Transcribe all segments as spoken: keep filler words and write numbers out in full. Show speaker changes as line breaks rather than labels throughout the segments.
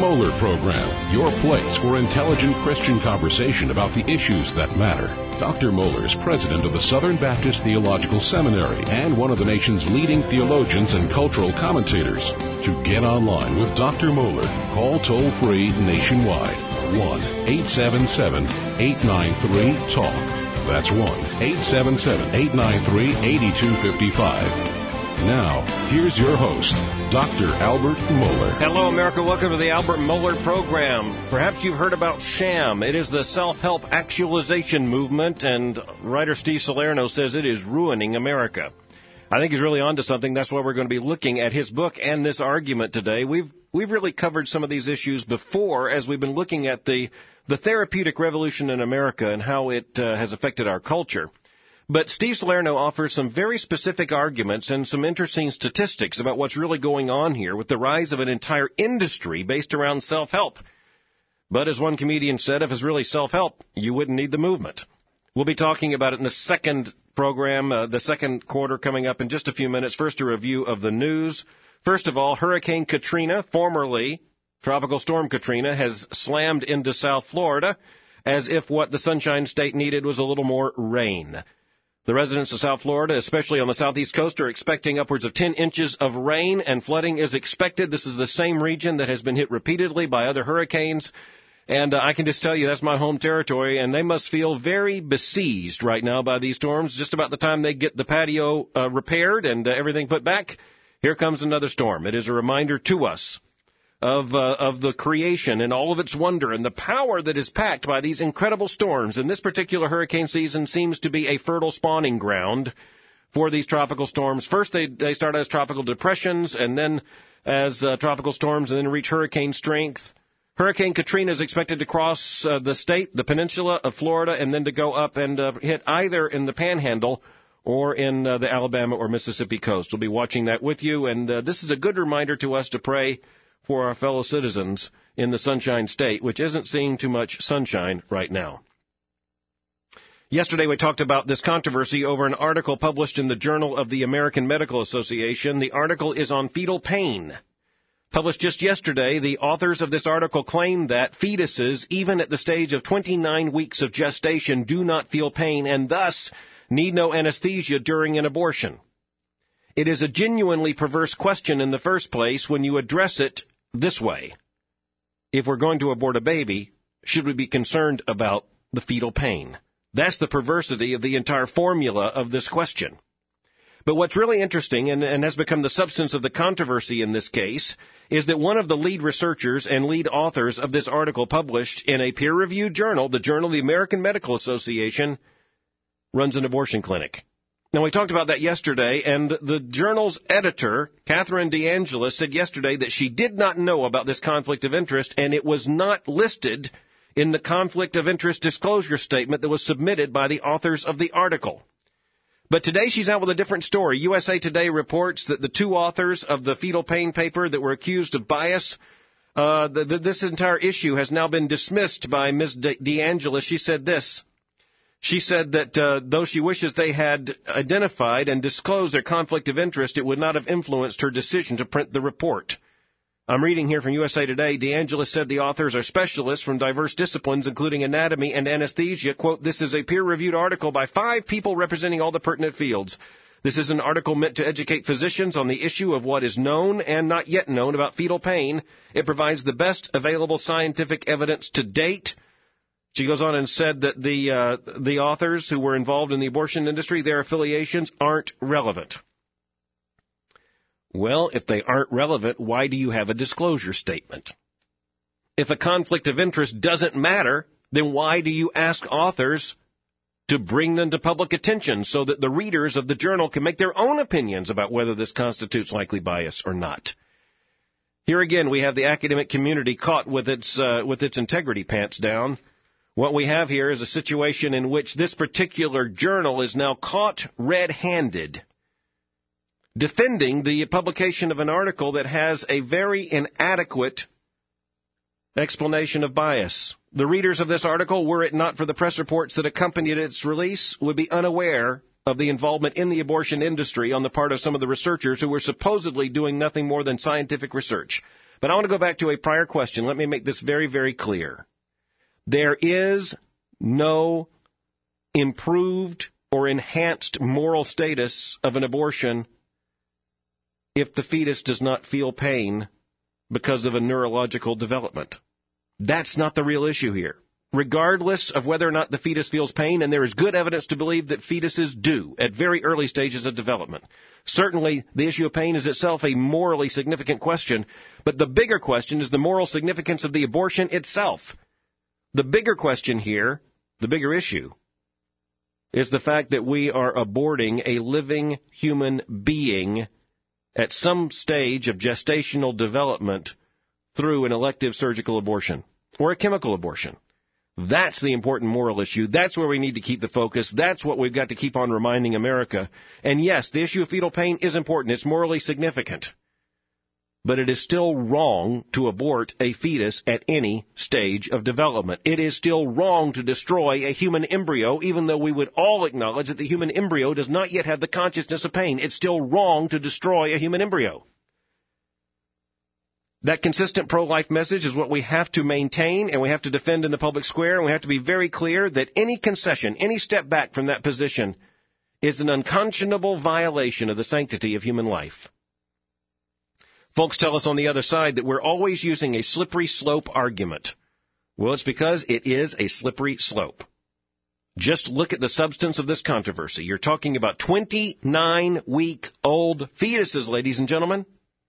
Mohler Program, your place for intelligent Christian conversation about the issues that matter. Doctor Mohler is president of the Southern Baptist Theological Seminary and one of the nation's leading theologians and cultural commentators. To get online with Doctor Mohler, call toll-free nationwide, one eight seven seven, eight nine three, talk. That's one eight seven seven, eight nine three, eight two five five. Now, here's your host, Doctor Albert Mohler.
Hello, America. Welcome to the Albert Mohler Program. Perhaps you've heard about SHAM. It is the self-help actualization movement, and writer Steve Salerno says it is ruining America. I think he's really onto something. That's why we're going to be looking at his book and this argument today. We've we've really covered some of these issues before as we've been looking at the, the therapeutic revolution in America and how it uh, has affected our culture. But Steve Salerno offers some very specific arguments and some interesting statistics about what's really going on here with the rise of an entire industry based around self-help. But as one comedian said, if it's really self-help, you wouldn't need the movement. We'll be talking about it in the second program, uh, the second quarter coming up in just a few minutes. First, a review of the news. First of all, Hurricane Katrina, formerly Tropical Storm Katrina, has slammed into South Florida as if what the Sunshine State needed was a little more rain. The residents of South Florida, especially on the southeast coast, are expecting upwards of ten inches of rain, and flooding is expected. This is the same region that has been hit repeatedly by other hurricanes. And uh, I can just tell you that's my home territory, and they must feel very besieged right now by these storms. Just about the time they get the patio uh, repaired and uh, everything put back, here comes another storm. It is a reminder to us of uh, of the creation and all of its wonder and the power that is packed by these incredible storms. And this particular hurricane season seems to be a fertile spawning ground for these tropical storms. First, they, they start as tropical depressions, and then as uh, tropical storms, and then reach hurricane strength. Hurricane Katrina is expected to cross uh, the state, the peninsula of Florida, and then to go up and uh, hit either in the Panhandle or in uh, the Alabama or Mississippi coast. We'll be watching that with you, and uh, this is a good reminder to us to pray for our fellow citizens in the Sunshine State, which isn't seeing too much sunshine right now. Yesterday we talked about this controversy over an article published in the Journal of the American Medical Association. The article is on fetal pain. Published just yesterday, the authors of this article claim that fetuses, even at the stage of twenty-nine weeks of gestation, do not feel pain and thus need no anesthesia during an abortion. It is a genuinely perverse question in the first place when you address it this way. If we're going to abort a baby, should we be concerned about the fetal pain? That's the perversity of the entire formula of this question. But what's really interesting, and, and has become the substance of the controversy in this case, is that one of the lead researchers and lead authors of this article published in a peer-reviewed journal, the Journal of the American Medical Association, runs an abortion clinic. Now, we talked about that yesterday, and the journal's editor, Catherine DeAngelis, said yesterday that she did not know about this conflict of interest, and it was not listed in the conflict of interest disclosure statement that was submitted by the authors of the article. But today she's out with a different story. U S A Today reports that the two authors of the fetal pain paper that were accused of bias, uh, the, the, this entire issue has now been dismissed by Miz De- DeAngelis. She said this. She said that uh, though she wishes they had identified and disclosed their conflict of interest, it would not have influenced her decision to print the report. I'm reading here from U S A Today. DeAngelis said the authors are specialists from diverse disciplines, including anatomy and anesthesia. Quote, this is a peer-reviewed article by five people representing all the pertinent fields. This is an article meant to educate physicians on the issue of what is known and not yet known about fetal pain. It provides the best available scientific evidence to date. She goes on and said that the uh, the authors who were involved in the abortion industry, their affiliations aren't relevant. Well, if they aren't relevant, why do you have a disclosure statement? If a conflict of interest doesn't matter, then why do you ask authors to bring them to public attention so that the readers of the journal can make their own opinions about whether this constitutes likely bias or not? Here again, we have the academic community caught with its uh, with its integrity pants down. What we have here is a situation in which this particular journal is now caught red-handed, defending the publication of an article that has a very inadequate explanation of bias. The readers of this article, were it not for the press reports that accompanied its release, would be unaware of the involvement in the abortion industry on the part of some of the researchers who were supposedly doing nothing more than scientific research. But I want to go back to a prior question. Let me make this very, very clear. There is no improved or enhanced moral status of an abortion if the fetus does not feel pain because of a neurological development. That's not the real issue here. Regardless of whether or not the fetus feels pain, and there is good evidence to believe that fetuses do at very early stages of development. Certainly, the issue of pain is itself a morally significant question, but the bigger question is the moral significance of the abortion itself. The bigger question here, the bigger issue, is the fact that we are aborting a living human being at some stage of gestational development through an elective surgical abortion or a chemical abortion. That's the important moral issue. That's where we need to keep the focus. That's what we've got to keep on reminding America. And yes, the issue of fetal pain is important. It's morally significant. But it is still wrong to abort a fetus at any stage of development. It is still wrong to destroy a human embryo, even though we would all acknowledge that the human embryo does not yet have the consciousness of pain. It's still wrong to destroy a human embryo. That consistent pro-life message is what we have to maintain and we have to defend in the public square, and we have to be very clear that any concession, any step back from that position is an unconscionable violation of the sanctity of human life. Folks tell us on the other side that we're always using a slippery slope argument. Well, it's because it is a slippery slope. Just look at the substance of this controversy. You're talking about twenty-nine-week-old fetuses, ladies and gentlemen.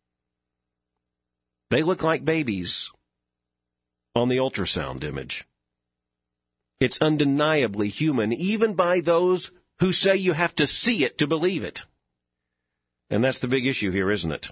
They look like babies on the ultrasound image. It's undeniably human, even by those who say you have to see it to believe it. And that's the big issue here, isn't it?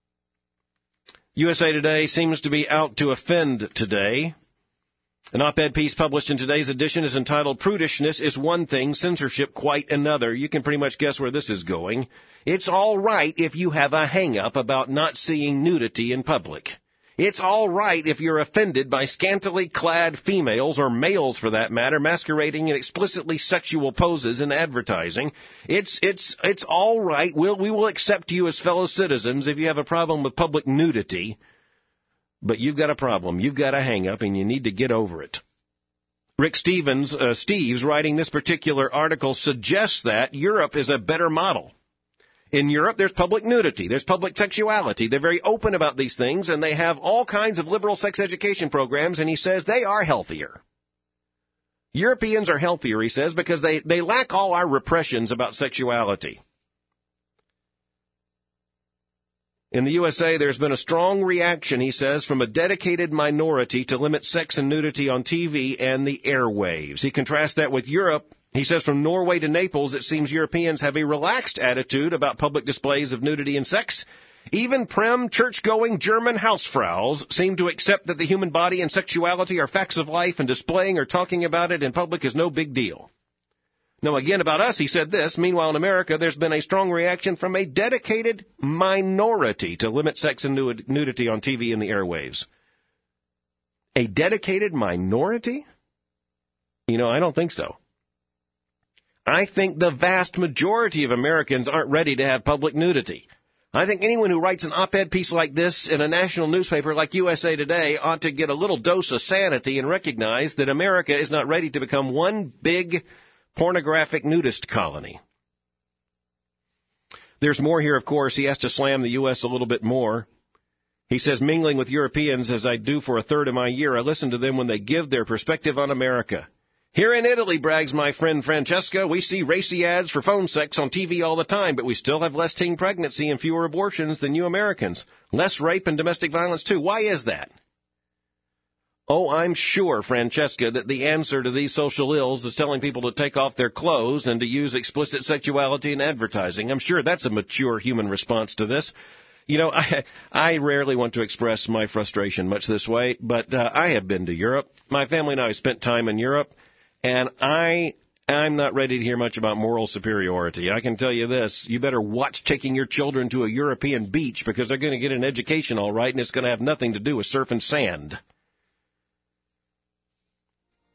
U S A Today seems to be out to offend today. An op-ed piece published in today's edition is entitled, "Prudishness is one thing, censorship quite another." You can pretty much guess where this is going. It's all right if you have a hang-up about not seeing nudity in public. It's all right if you're offended by scantily clad females, or males for that matter, masquerading in explicitly sexual poses in advertising. It's it's it's all right. We'll, we will accept you as fellow citizens if you have a problem with public nudity. But you've got a problem. You've got a hang-up, and you need to get over it. Rick Stevens, uh, Steves, writing this particular article, suggests that Europe is a better model. In Europe, there's public nudity. There's public sexuality. They're very open about these things, and they have all kinds of liberal sex education programs, and he says they are healthier. Europeans are healthier, he says, because they, they lack all our repressions about sexuality. In the U S A, there's been a strong reaction, he says, from a dedicated minority to limit sex and nudity on T V and the airwaves. He contrasts that with Europe. He says from Norway to Naples, it seems Europeans have a relaxed attitude about public displays of nudity and sex. Even prim, church-going German housefraus seem to accept that the human body and sexuality are facts of life, and displaying or talking about it in public is no big deal. Now, again, about us, he said this. Meanwhile, in America, there's been a strong reaction from a dedicated minority to limit sex and nudity on T V and the airwaves. A dedicated minority? You know, I don't think so. I think the vast majority of Americans aren't ready to have public nudity. I think anyone who writes an op-ed piece like this in a national newspaper like U S A Today ought to get a little dose of sanity and recognize that America is not ready to become one big pornographic nudist colony. There's more here, of course. He has to slam the U S a little bit more. He says, mingling with Europeans as I do for a third of my year, I listen to them when they give their perspective on America. Here in Italy, brags my friend Francesca, we see racy ads for phone sex on T V all the time, but we still have less teen pregnancy and fewer abortions than you Americans. Less rape and domestic violence, too. Why is that? Oh, I'm sure, Francesca, that the answer to these social ills is telling people to take off their clothes and to use explicit sexuality in advertising. I'm sure that's a mature human response to this. You know, I, I rarely want to express my frustration much this way, but uh, I have been to Europe. My family and I have spent time in Europe, and I, I'm not ready to hear much about moral superiority. I can tell you this, you better watch taking your children to a European beach because they're going to get an education all right, and it's going to have nothing to do with surf and sand.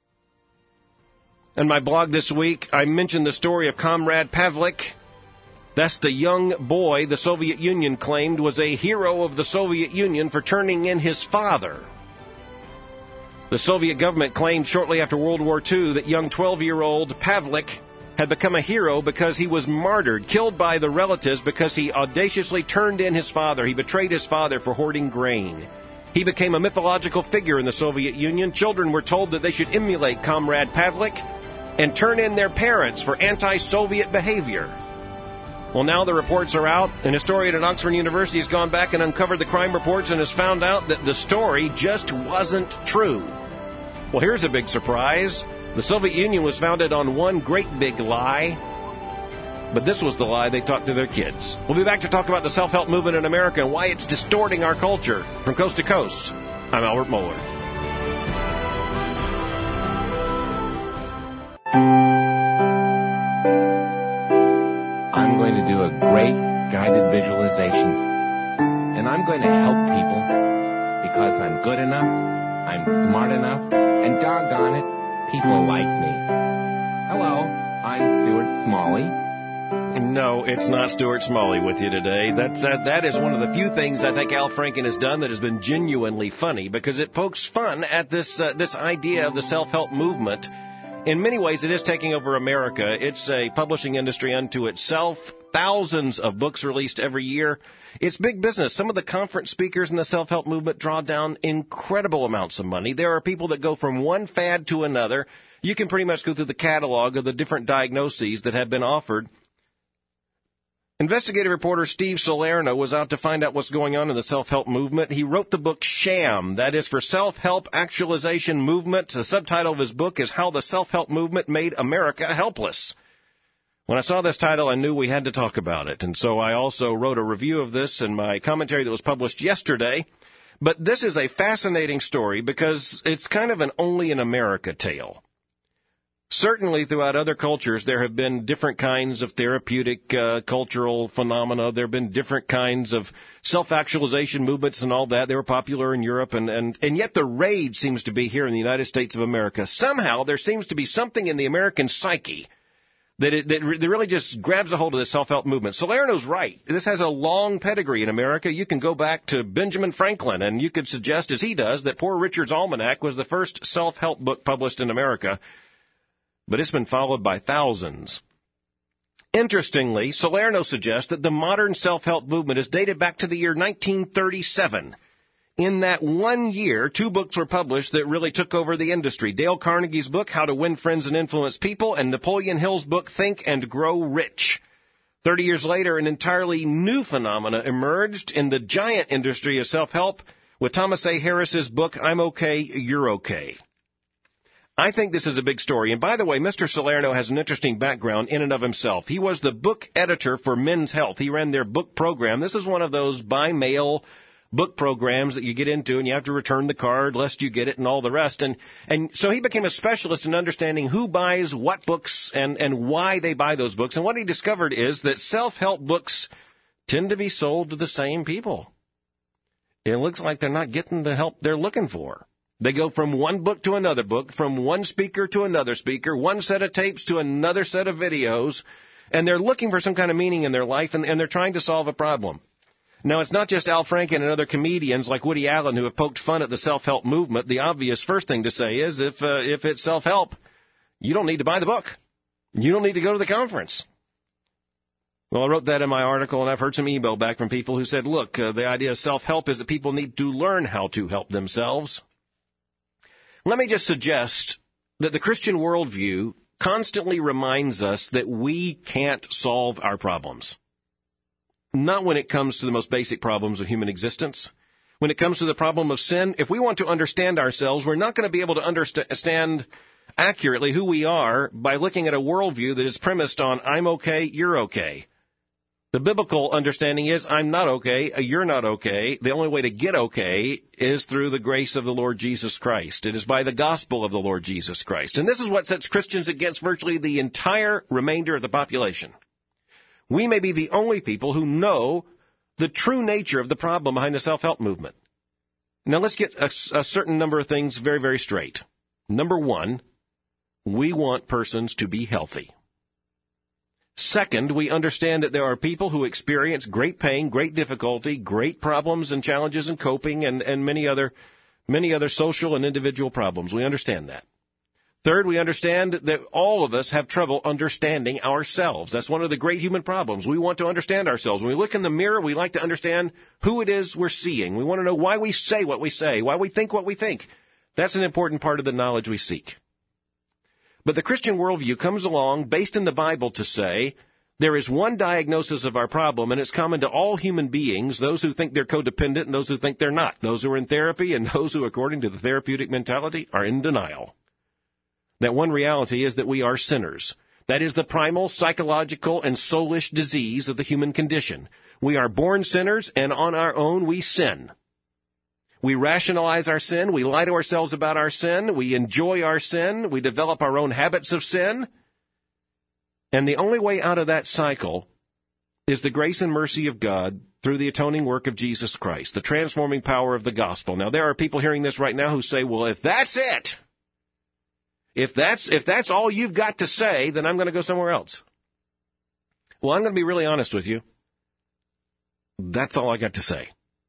In my blog this week, I mentioned the story of Comrade Pavlik, That's the young boy the Soviet Union claimed was a hero of the Soviet Union for turning in his father. The Soviet government claimed shortly after World War Two that young twelve-year-old Pavlik had become a hero because he was martyred, killed by the relatives because he audaciously turned in his father. He betrayed his father for hoarding grain. He became a mythological figure in the Soviet Union. Children were told that they should emulate Comrade Pavlik and turn in their parents for anti-Soviet behavior. Well, now the reports are out. An historian at Oxford University has gone back and uncovered the crime reports and has found out that the story just wasn't true. Well, here's a big surprise. The Soviet Union was founded on one great big lie, but this was the lie they taught to their kids. We'll be back to talk about the self-help movement in America and why it's distorting our culture. From coast to coast, I'm Albert Mohler.
I'm going to do a great guided visualization, and I'm going to help people because I'm good enough, I'm smart enough, and doggone it, people like me. Hello, I'm Stuart Smalley.
No, it's not Stuart Smalley with you today. That's, that, that is one of the few things I think Al Franken has done that has been genuinely funny because it pokes fun at this uh, this idea of the self-help movement. In many ways, it is taking over America. It's a publishing industry unto itself. Thousands of books released every year. It's big business. Some of the conference speakers in the self-help movement draw down incredible amounts of money. There are people that go from one fad to another. You can pretty much go through the catalog of the different diagnoses that have been offered. Investigative reporter Steve Salerno was out to find out what's going on in the self-help movement. He wrote the book SHAM, that is for Self-Help Actualization Movement. The subtitle of his book is How the Self-Help Movement Made America Helpless. When I saw this title, I knew we had to talk about it, and so I also wrote a review of this in my commentary that was published yesterday. But this is a fascinating story because it's kind of an only in America tale. Certainly, throughout other cultures, there have been different kinds of therapeutic uh, cultural phenomena. There have been different kinds of self-actualization movements and all that. They were popular in Europe, and, and, and yet the rage seems to be here in the United States of America. Somehow, there seems to be something in the American psyche that, it, that, that really just grabs a hold of the self-help movement. Salerno's right. This has a long pedigree in America. You can go back to Benjamin Franklin, and you could suggest, as he does, that Poor Richard's Almanac was the first self-help book published in America. But it's been followed by thousands. Interestingly, Salerno suggests that the modern self-help movement is dated back to the year nineteen thirty-seven. In that one year, two books were published that really took over the industry. Dale Carnegie's book, How to Win Friends and Influence People, and Napoleon Hill's book, Think and Grow Rich. Thirty years later, an entirely new phenomena emerged in the giant industry of self-help with Thomas A. Harris's book, I'm Okay, You're Okay. I think this is a big story. And by the way, Mister Salerno has an interesting background in and of himself. He was the book editor for Men's Health. He ran their book program. This is one of those by-mail book programs that you get into, and you have to return the card lest you get it and all the rest. And and so he became a specialist in understanding who buys what books and, and why they buy those books. And what he discovered is that self-help books tend to be sold to the same people. It looks like they're not getting the help they're looking for. They go from one book to another book, from one speaker to another speaker, one set of tapes to another set of videos, and they're looking for some kind of meaning in their life, and, and they're trying to solve a problem. Now, it's not just Al Franken and other comedians like Woody Allen who have poked fun at the self-help movement. The obvious first thing to say is if uh, if it's self-help, you don't need to buy the book. You don't need to go to the conference. Well, I wrote that in my article, and I've heard some email back from people who said, look, uh, the idea of self-help is that people need to learn how to help themselves. Let me just suggest that the Christian worldview constantly reminds us that we can't solve our problems. Not when it comes to the most basic problems of human existence. When it comes to the problem of sin, if we want to understand ourselves, we're not going to be able to understand accurately who we are by looking at a worldview that is premised on, I'm okay, you're okay. The biblical understanding is, I'm not okay, you're not okay. The only way to get okay is through the grace of the Lord Jesus Christ. It is by the gospel of the Lord Jesus Christ. And this is what sets Christians against virtually the entire remainder of the population. We may be the only people who know the true nature of the problem behind the self-help movement. Now let's get a, a certain number of things very, very straight. Number one, we want persons to be healthy. Second, we understand that there are people who experience great pain, great difficulty, great problems and challenges in coping, and, and many other many other social and individual problems. We understand that. Third, we understand that all of us have trouble understanding ourselves. That's one of the great human problems. We want to understand ourselves. When we look in the mirror, we like to understand who it is we're seeing. We want to know why we say what we say, why we think what we think. That's an important part of the knowledge we seek. But the Christian worldview comes along based in the Bible to say there is one diagnosis of our problem, and it's common to all human beings, those who think they're codependent and those who think they're not, those who are in therapy and those who, according to the therapeutic mentality, are in denial. That one reality is that we are sinners. That is the primal psychological and soulish disease of the human condition. We are born sinners, and on our own we sin. We rationalize our sin. We lie to ourselves about our sin. We enjoy our sin. We develop our own habits of sin. And the only way out of that cycle is the grace and mercy of God through the atoning work of Jesus Christ, the transforming power of the gospel. Now, there are people hearing this right now who say, well, if that's it, if that's, if that's all you've got to say, then I'm going to go somewhere else. Well, I'm going to be really honest with you. That's all I got to say.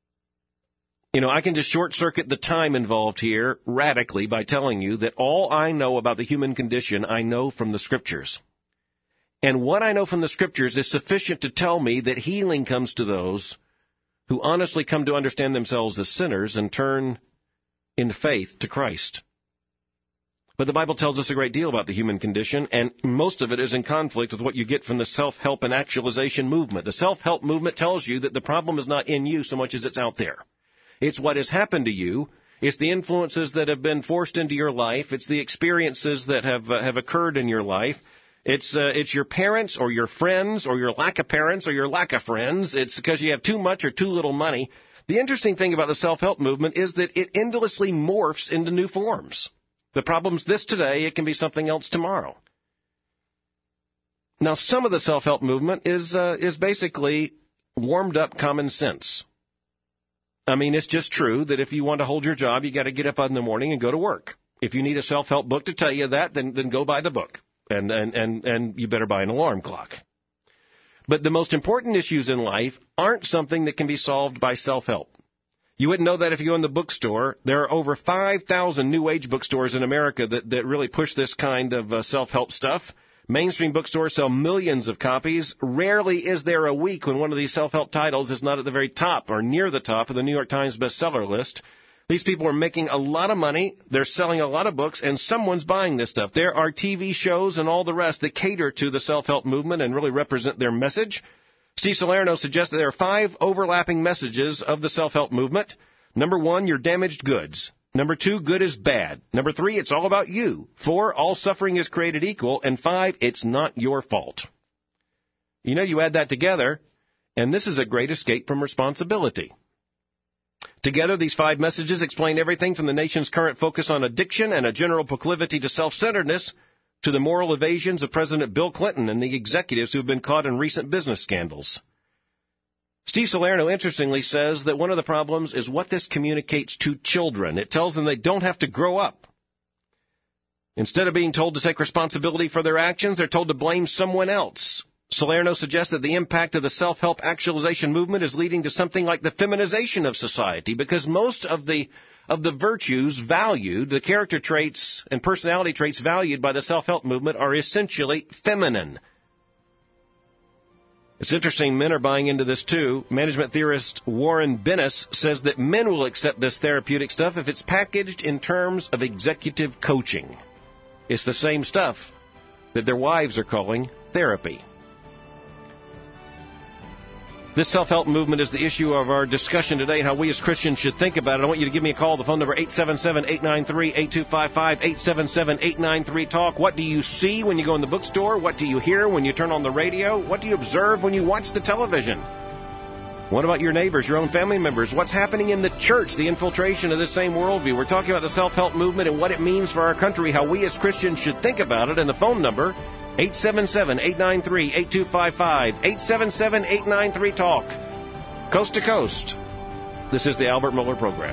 You know, I can just short-circuit the time involved here radically by telling you that all I know about the human condition, I know from the Scriptures. And what I know from the Scriptures is sufficient to tell me that healing comes to those who honestly come to understand themselves as sinners and turn in faith to Christ. But the Bible tells us a great deal about the human condition, and most of it is in conflict with what you get from the self-help and actualization movement. The self-help movement tells you that the problem is not in you so much as it's out there. It's what has happened to you. It's the influences that have been forced into your life. It's the experiences that have uh, have occurred in your life. It's uh, it's your parents or your friends or your lack of parents or your lack of friends. It's because you have too much or too little money. The interesting thing about the self-help movement is that it endlessly morphs into new forms. The problem's this today, it can be something else tomorrow. Now, some of the self-help movement is uh, is basically warmed up common sense. I mean, it's just true that if you want to hold your job, you got to get up in the morning and go to work. If you need a self-help book to tell you that, then then go buy the book, and and and and you better buy an alarm clock. But the most important issues in life aren't something that can be solved by self-help. You wouldn't know that if you go in the bookstore. There are over five thousand New Age bookstores in America that, that really push this kind of uh, self-help stuff. Mainstream bookstores sell millions of copies. Rarely is there a week when one of these self-help titles is not at the very top or near the top of the New York Times bestseller list. These people are making a lot of money. They're selling a lot of books, and someone's buying this stuff. There are T V shows and all the rest that cater to the self-help movement and really represent their message. Steve Salerno suggests that there are five overlapping messages of the self-help movement. Number one, you're damaged goods. Number two, good is bad. Number three, it's all about you. Four, all suffering is created equal. And five, it's not your fault. You know, you add that together, and this is a great escape from responsibility. Together, these five messages explain everything from the nation's current focus on addiction and a general proclivity to self-centeredness to the moral evasions of President Bill Clinton and the executives who have been caught in recent business scandals. Steve Salerno, interestingly, says that one of the problems is what this communicates to children. It tells them they don't have to grow up. Instead of being told to take responsibility for their actions, they're told to blame someone else. Salerno suggests that the impact of the self-help actualization movement is leading to something like the feminization of society, because most of the of the virtues valued, the character traits and personality traits valued by the self-help movement are essentially feminine. It's interesting, men are buying into this too. Management theorist Warren Bennis says that men will accept this therapeutic stuff if it's packaged in terms of executive coaching. It's the same stuff that their wives are calling therapy. This self-help movement is the issue of our discussion today and how we as Christians should think about it. I want you to give me a call. The phone number eight seven seven, eight nine three, eight two five five, eight seven seven, eight nine three, talk. What do you see when you go in the bookstore? What do you hear when you turn on the radio? What do you observe when you watch the television? What about your neighbors, your own family members? What's happening in the church, the infiltration of this same worldview? We're talking about the self-help movement and what it means for our country, how we as Christians should think about it. And the phone number, eight seven seven, eight nine three, eight two five five, eight seven seven, eight nine three, talk. Coast to coast. This is the Albert Mohler Program.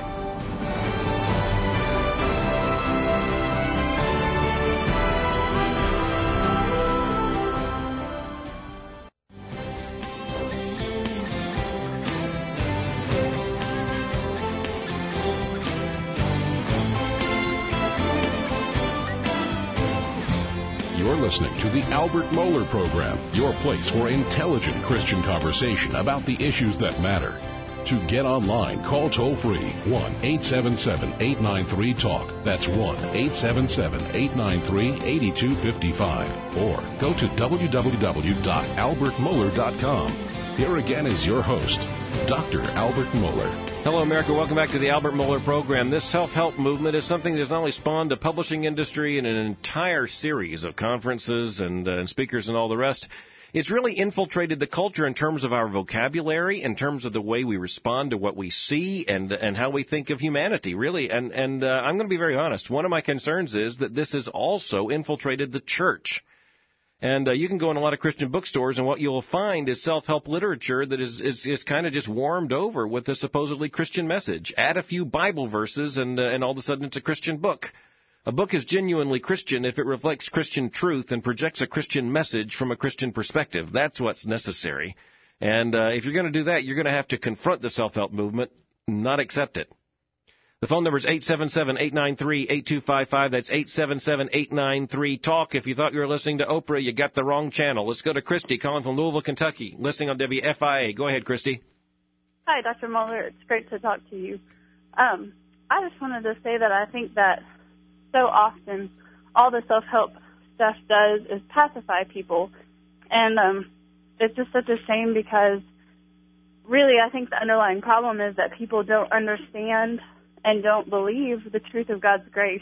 You're listening to the Albert Mohler Program, your place for intelligent Christian conversation about the issues that matter. To get online, call toll-free one eight seven seven, eight nine three, TALK. That's one eight seven seven, eight nine three, eight two five five. Or go to w w w dot albert mohler dot com. Here again is your host, Doctor Albert Mohler.
Hello, America. Welcome back to the Albert Mohler Program. This self-help movement is something that has not only spawned a publishing industry and an entire series of conferences and, uh, and speakers and all the rest. It's really infiltrated the culture in terms of our vocabulary, in terms of the way we respond to what we see, and and how we think of humanity, really. And, and uh, I'm going to be very honest. One of my concerns is that this has also infiltrated the church. And uh, you can go in a lot of Christian bookstores, and what you'll find is self-help literature that is is, is kind of just warmed over with a supposedly Christian message. Add a few Bible verses, and uh, and all of a sudden it's a Christian book. A book is genuinely Christian if it reflects Christian truth and projects a Christian message from a Christian perspective. That's what's necessary. And uh, if you're going to do that, you're going to have to confront the self-help movement, not accept it. The phone number is eight seven seven, eight nine three, eight two five five. That's eight seven seven, eight nine three, TALK. If you thought you were listening to Oprah, you got the wrong channel. Let's go to Christy, calling from Louisville, Kentucky, listening on W F I A. Go ahead, Christy.
Hi, Doctor Mohler. It's great to talk to you. Um, I just wanted to say that I think that so often all the self-help stuff does is pacify people. And um, it's just such a shame because really I think the underlying problem is that people don't understand and don't believe the truth of God's grace.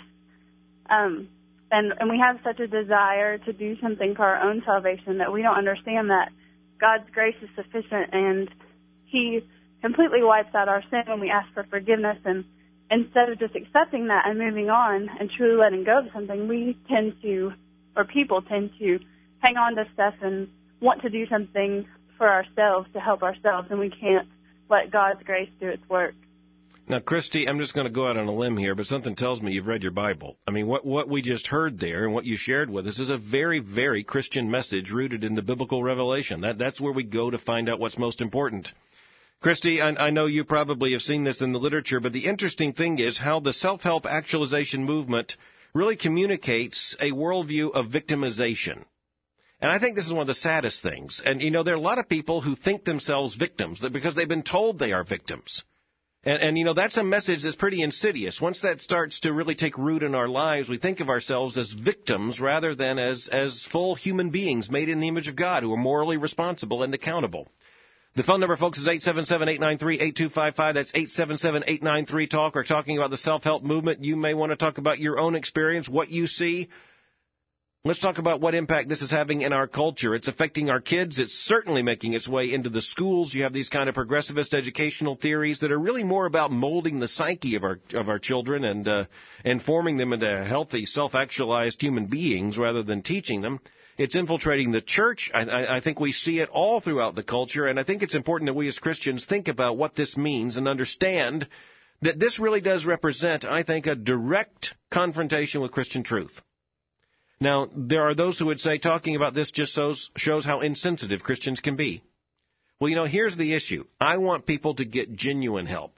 Um, and, and we have such a desire to do something for our own salvation that we don't understand that God's grace is sufficient and He completely wipes out our sin when we ask for forgiveness. And instead of just accepting that and moving on and truly letting go of something, we tend to, or people tend to, hang on to stuff and want to do something for ourselves to help ourselves, and we can't let God's grace do its work.
Now, Christy, I'm just going to go out on a limb here, but something tells me you've read your Bible. I mean, what, what we just heard there and what you shared with us is a very, very Christian message rooted in the biblical revelation. That, that's where we go to find out what's most important. Christy, I, I know you probably have seen this in the literature, but the interesting thing is how the self-help actualization movement really communicates a worldview of victimization. And I think this is one of the saddest things. And, you know, there are a lot of people who think themselves victims because they've been told they are victims. And, and, you know, that's a message that's pretty insidious. Once that starts to really take root in our lives, we think of ourselves as victims rather than as, as full human beings made in the image of God who are morally responsible and accountable. The phone number, folks, is eight seven seven, eight nine three, eight two five five. That's eight seven seven, eight nine three, TALK. We're talking about the self-help movement. You may want to talk about your own experience, what you see. Let's talk about what impact this is having in our culture. It's affecting our kids. It's certainly making its way into the schools. You have these kind of progressivist educational theories that are really more about molding the psyche of our of our children and uh, and forming them into healthy, self-actualized human beings rather than teaching them. It's infiltrating the church. I, I think we see it all throughout the culture, and I think it's important that we as Christians think about what this means and understand that this really does represent, I think, a direct confrontation with Christian truth. Now, there are those who would say talking about this just shows, shows how insensitive Christians can be. Well, you know, here's the issue. I want people to get genuine help.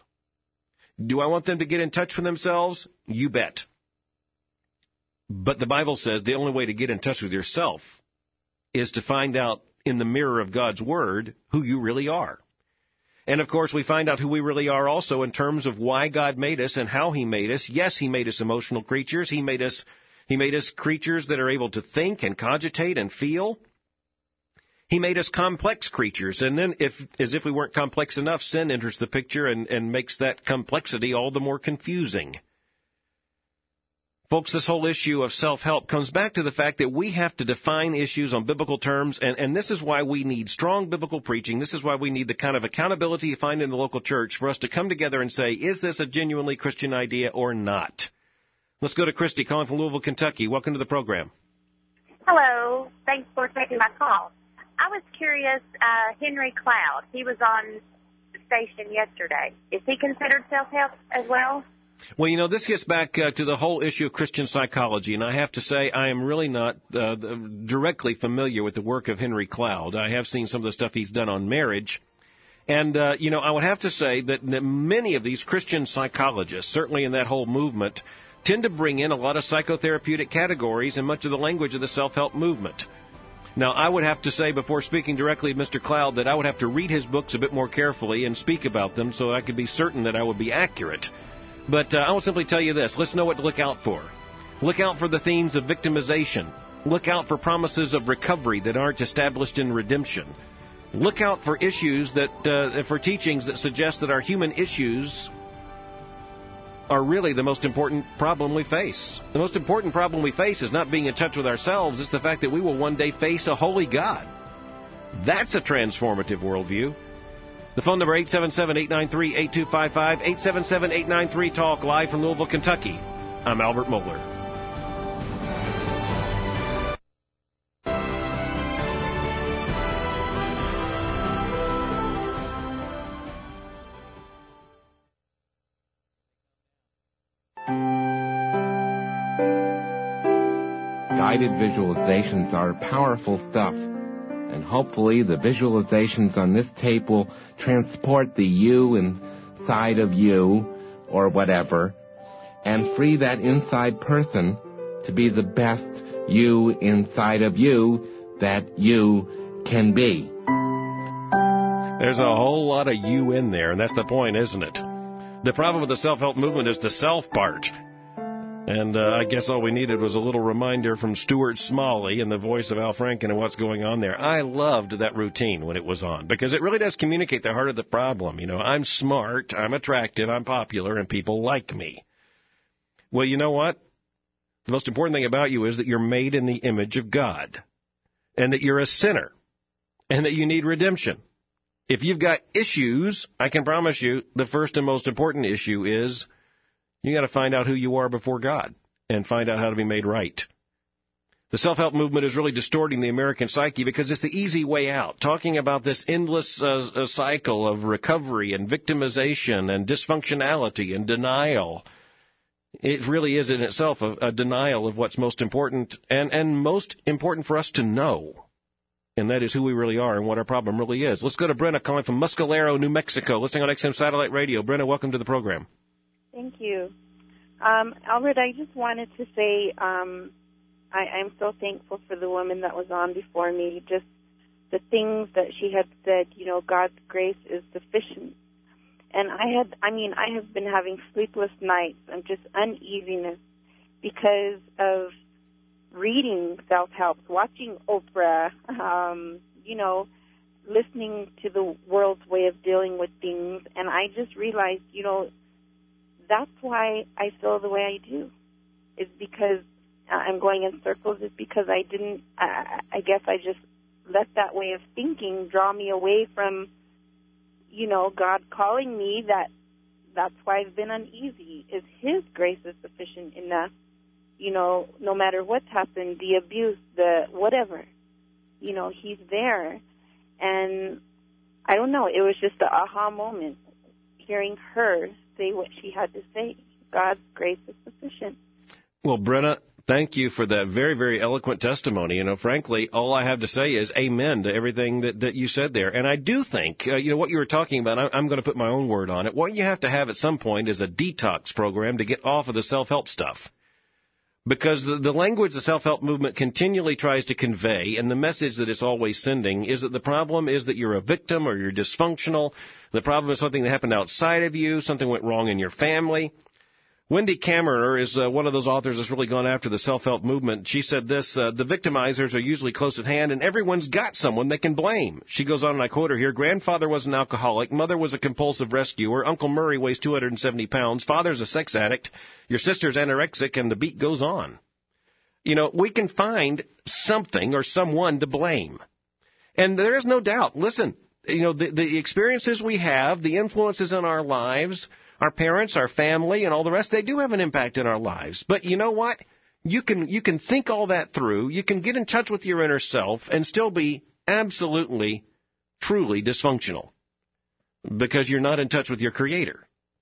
Do I want them to get in touch with themselves? You bet. But the Bible says the only way to get in touch with yourself is to find out in the mirror of God's Word who you really are. And, of course, we find out who we really are also in terms of why God made us and how He made us. Yes, He made us emotional creatures. He made us, He made us creatures that are able to think and cogitate and feel. He made us complex creatures. And then, if as if we weren't complex enough, sin enters the picture and, and makes that complexity all the more confusing. Folks, this whole issue of self-help comes back to the fact that we have to define issues on biblical terms, and, and this is why we need strong biblical preaching. This is why we need the kind of accountability you find in the local church for us to come together and say, is this a genuinely Christian idea or not? Let's go to Christy, calling from Louisville, Kentucky. Welcome to the program.
Hello. Thanks for taking my call. I was curious, uh, Henry Cloud, he was on the station yesterday. Is he considered self-help as well?
Well, you know, this gets back uh, to the whole issue of Christian psychology, and I have to say I am really not uh, directly familiar with the work of Henry Cloud. I have seen some of the stuff he's done on marriage, and, uh, you know, I would have to say that many of these Christian psychologists, certainly in that whole movement, tend to bring in a lot of psychotherapeutic categories and much of the language of the self-help movement. Now, I would have to say, before speaking directly to Mister Cloud, that I would have to read his books a bit more carefully and speak about them so I could be certain that I would be accurate. But uh, I will simply tell you this. Let's know what to look out for. Look out for the themes of victimization. Look out for promises of recovery that aren't established in redemption. Look out for issues that, uh, for teachings that suggest that our human issues are really the most important problem we face. The most important problem we face is not being in touch with ourselves. It's the fact that we will one day face a holy God. That's a transformative worldview. The phone number, eight seven seven, eight nine three, eight two five five, eight seven seven, eight nine three, TALK, live from Louisville, Kentucky. I'm Albert Mohler.
Guided visualizations are powerful stuff, and hopefully the visualizations on this tape will transport the you inside of you, or whatever, and free that inside person to be the best you inside of you that you can be.
There's a whole lot of you in there, and that's the point, isn't it? The problem with the self-help movement is the self part. And uh, I guess all we needed was a little reminder from Stuart Smalley in the voice of Al Franken and what's going on there. I loved that routine when it was on, because it really does communicate the heart of the problem. You know, I'm smart, I'm attractive, I'm popular, and people like me. Well, you know what? The most important thing about you is that you're made in the image of God, and that you're a sinner, and that you need redemption. If you've got issues, I can promise you the first and most important issue is you got to find out who you are before God and find out how to be made right. The self-help movement is really distorting the American psyche because it's the easy way out. Talking about this endless uh, cycle of recovery and victimization and dysfunctionality and denial. It really is in itself a, a denial of what's most important and, and most important for us to know. And that is who we really are and what our problem really is. Let's go to Brenna calling from Muscalero, New Mexico, listening on X M Satellite Radio. Brenna, welcome to the program.
Thank you. Um, Albert, I just wanted to say um, I, I'm so thankful for the woman that was on before me, just the things that she had said, you know, God's grace is sufficient. And I had, I mean, I have been having sleepless nights and just uneasiness because of reading self-help, watching Oprah, um, you know, listening to the world's way of dealing with things. And I just realized, you know, that's why I feel the way I do. It's because I'm going in circles. It's because I didn't, I, I guess I just let that way of thinking draw me away from, you know, God calling me. That that's why I've been uneasy, is His grace is sufficient enough, you know, no matter what's happened, the abuse, the whatever, you know, He's there. And I don't know, it was just an aha moment hearing her say what she had to say. God's grace is sufficient.
Well, Brenna, thank you for that very, very eloquent testimony. You know, frankly, all I have to say is amen to everything that, that you said there. And I do think, uh, you know, what you were talking about, I, I'm going to put my own word on it. What you have to have at some point is a detox program to get off of the self-help stuff. Because the, the language the self-help movement continually tries to convey, and the message that it's always sending, is that the problem is that you're a victim or you're dysfunctional. The problem is something that happened outside of you, something went wrong in your family. Wendy Kammerer is uh, one of those authors that's really gone after the self-help movement. She said this, uh, the victimizers are usually close at hand, and everyone's got someone they can blame. She goes on, and I quote her here, grandfather was an alcoholic, mother was a compulsive rescuer, Uncle Murray weighs two hundred seventy pounds, father's a sex addict, your sister's anorexic, and the beat goes on. You know, we can find something or someone to blame. And there is no doubt, listen, you know, the, the experiences we have, the influences in our lives, our parents, our family, and all the rest, they do have an impact in our lives. But you know what? You can you can think all that through. You can get in touch with your inner self and still be absolutely, truly dysfunctional because you're not in touch with your Creator.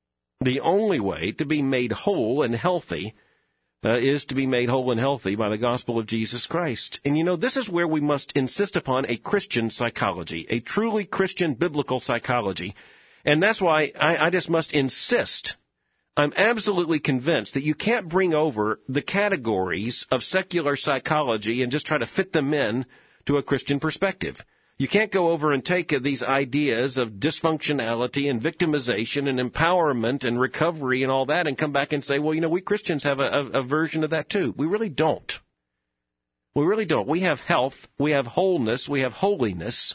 The only way to be made whole and healthy uh, is to be made whole and healthy by the gospel of Jesus Christ. And you know, this is where we must insist upon a Christian psychology, a truly Christian biblical psychology. And that's why I, I just must insist I'm absolutely convinced that you can't bring over the categories of secular psychology and just try to fit them in to a Christian perspective. You can't go over and take these ideas of dysfunctionality and victimization and empowerment and recovery and all that and come back and say, well, you know, we Christians have a, a, a version of that too. We really don't. We really don't. We have health, we have wholeness, we have holiness.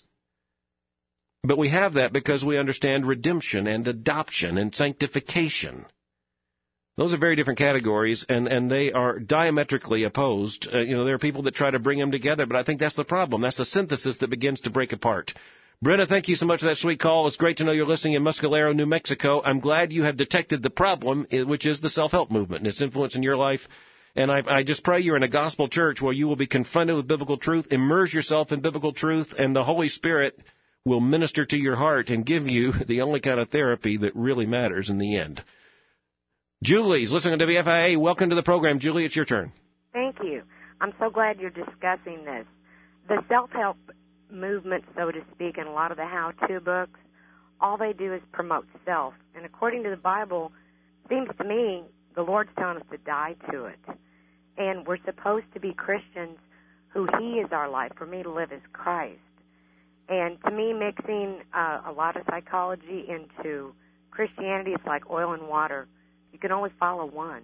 But we have that because we understand redemption and adoption and sanctification. Those are very different categories, and, and they are diametrically opposed. Uh, you know, there are people that try to bring them together, but I think that's the problem. That's the synthesis that begins to break apart. Brenda, thank you so much for that sweet call. It's great to know you're listening in Mescalero, New Mexico. I'm glad you have detected the problem, which is the self-help movement and its influence in your life. And I, I just pray you're in a gospel church where you will be confronted with biblical truth, immerse yourself in biblical truth, and the Holy Spirit will minister to your heart and give you the only kind of therapy that really matters in the end. Julie's listening to W F I A. Welcome to the program. Julie, it's your turn.
Thank you. I'm so glad you're discussing this. The self-help movement, so to speak, and a lot of the how-to books, all they do is promote self. And according to the Bible, it seems to me the Lord's telling us to die to it. And we're supposed to be Christians who He is our life. For me to live is Christ. And to me, mixing uh, a lot of psychology into Christianity, it's like oil and water. You can only follow one.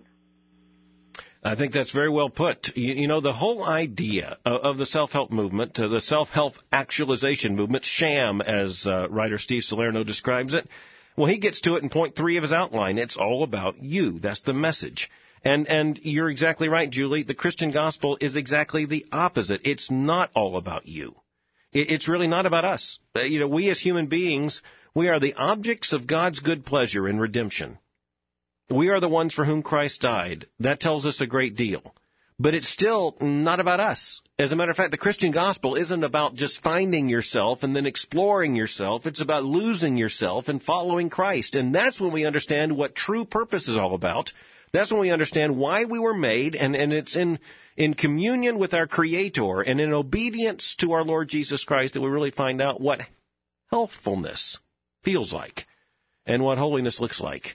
I think that's very well put. You, you know, the whole idea of, of the self-help movement, uh, the self-help actualization movement, sham, as uh, writer Steve Salerno describes it, well, he gets to it in point three of his outline. It's all about you. That's the message. And and you're exactly right, Julie. The Christian gospel is exactly the opposite. It's not all about you. It, it's really not about us. Uh, you know, we as human beings, we are the objects of God's good pleasure in redemption. We are the ones for whom Christ died. That tells us a great deal. But it's still not about us. As a matter of fact, the Christian gospel isn't about just finding yourself and then exploring yourself. It's about losing yourself and following Christ. And that's when we understand what true purpose is all about. That's when we understand why we were made, and, and it's in, in communion with our Creator and in obedience to our Lord Jesus Christ that we really find out what healthfulness feels like and what holiness looks like.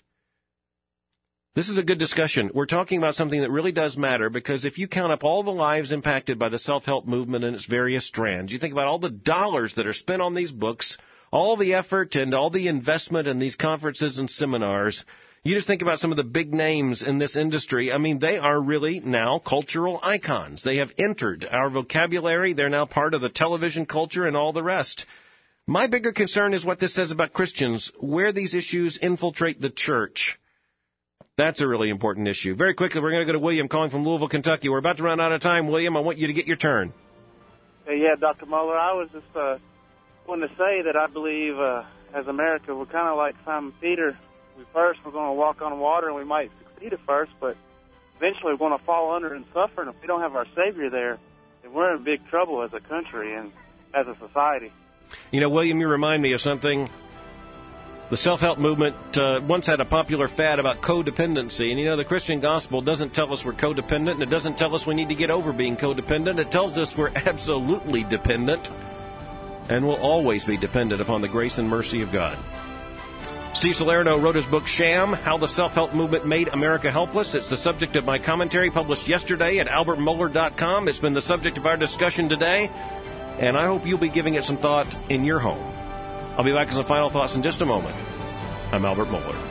This is a good discussion. We're talking about something that really does matter, because if you count up all the lives impacted by the self-help movement and its various strands, you think about all the dollars that are spent on these books, all the effort and all the investment in these conferences and seminars. You just think about some of the big names in this industry. I mean, they are really now cultural icons. They have entered our vocabulary. They're now part of the television culture and all the rest. My bigger concern is what this says about Christians, where these issues infiltrate the church. That's a really important issue. Very quickly, we're going to go to William calling from Louisville, Kentucky. We're about to run out of time, William. I want you to get your turn.
Hey, yeah, Doctor Mohler, I was just uh, going to say that I believe uh, as America, we're kind of like Simon Peter. We first, we're going to walk on water, and we might succeed at first, but eventually we're going to fall under and suffer. And if we don't have our Savior there, then we're in big trouble as a country and as a society.
You know, William, you remind me of something. The self-help movement uh, once had a popular fad about codependency. And, you know, the Christian gospel doesn't tell us we're codependent, and it doesn't tell us we need to get over being codependent. It tells us we're absolutely dependent and will always be dependent upon the grace and mercy of God. Steve Salerno wrote his book, Sham, How the Self-Help Movement Made America Helpless. It's the subject of my commentary published yesterday at albert mohler dot com. It's been the subject of our discussion today, and I hope you'll be giving it some thought in your home. I'll be back with some final thoughts in just a moment. I'm Albert Mohler.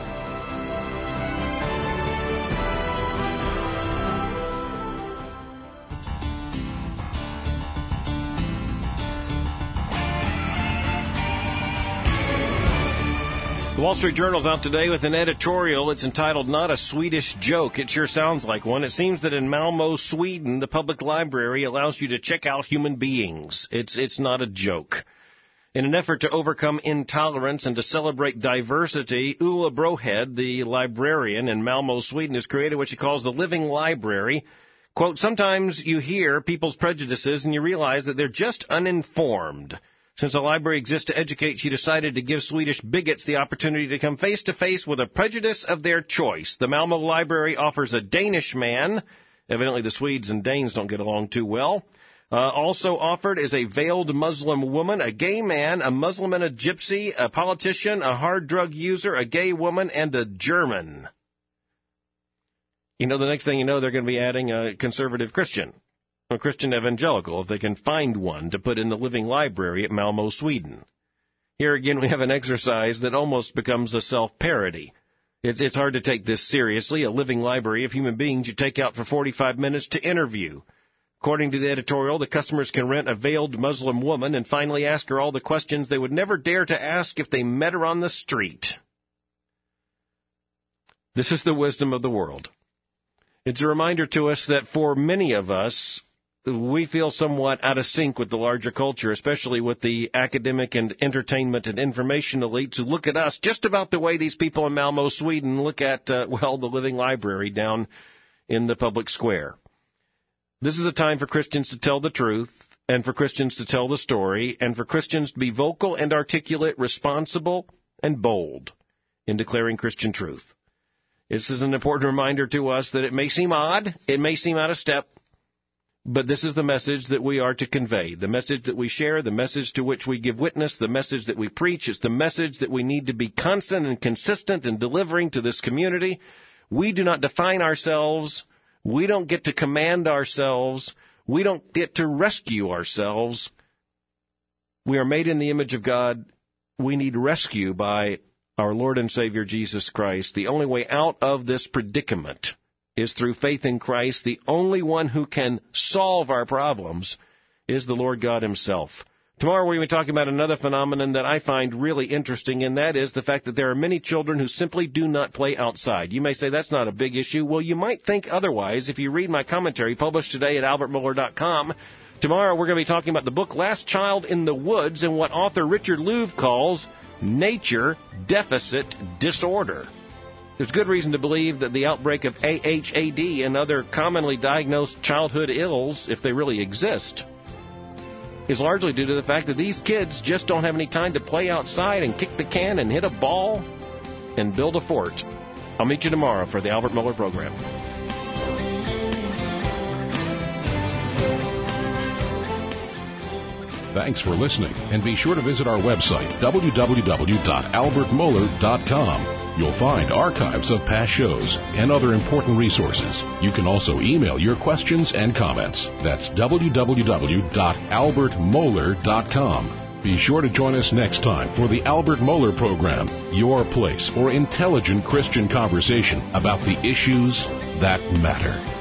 The Wall Street Journal's out today with an editorial. It's entitled, Not a Swedish Joke. It sure sounds like one. It seems that in Malmo, Sweden, the public library allows you to check out human beings. It's, it's not a joke. In an effort to overcome intolerance and to celebrate diversity, Ulla Brohead, the librarian in Malmo, Sweden, has created what she calls the Living Library. Quote, sometimes you hear people's prejudices and you realize that they're just uninformed. Since the library exists to educate, she decided to give Swedish bigots the opportunity to come face-to-face with a prejudice of their choice. The Malmo Library offers a Danish man. Evidently the Swedes and Danes don't get along too well. Uh, also offered is a veiled Muslim woman, a gay man, a Muslim and a gypsy, a politician, a hard drug user, a gay woman, and a German. You know, the next thing you know, they're going to be adding a conservative Christian, a Christian evangelical, if they can find one, to put in the living library at Malmö, Sweden. Here again, we have an exercise that almost becomes a self-parody. It's, it's hard to take this seriously, a living library of human beings you take out for forty-five minutes to interview. According to the editorial, the customers can rent a veiled Muslim woman and finally ask her all the questions they would never dare to ask if they met her on the street. This is the wisdom of the world. It's a reminder to us that for many of us, we feel somewhat out of sync with the larger culture, especially with the academic and entertainment and information elites who look at us just about the way these people in Malmö, Sweden look at, uh, well, the living library down in the public square. This is a time for Christians to tell the truth, and for Christians to tell the story, and for Christians to be vocal and articulate, responsible and bold in declaring Christian truth. This is an important reminder to us that it may seem odd, it may seem out of step, but this is the message that we are to convey, the message that we share, the message to which we give witness, the message that we preach. It's the message that we need to be constant and consistent in delivering to this community. We do not define ourselves. We don't get to command ourselves. We don't get to rescue ourselves. We are made in the image of God. We need rescue by our Lord and Savior Jesus Christ. The only way out of this predicament is through faith in Christ. The only one who can solve our problems is the Lord God himself. Tomorrow we're going to be talking about another phenomenon that I find really interesting, and that is the fact that there are many children who simply do not play outside. You may say that's not a big issue. Well, you might think otherwise if you read my commentary published today at albert mohler dot com. Tomorrow we're going to be talking about the book Last Child in the Woods and what author Richard Louv calls nature deficit disorder. There's good reason to believe that the outbreak of A H A D and other commonly diagnosed childhood ills, if they really exist, is largely due to the fact that these kids just don't have any time to play outside and kick the can and hit a ball and build a fort. I'll meet you tomorrow for the Albert Mohler Program.
Thanks for listening, and be sure to visit our website, w w w dot albert mohler dot com. You'll find archives of past shows and other important resources. You can also email your questions and comments. That's w w w dot albert mohler dot com. Be sure to join us next time for the Albert Mohler Program, your place for intelligent Christian conversation about the issues that matter.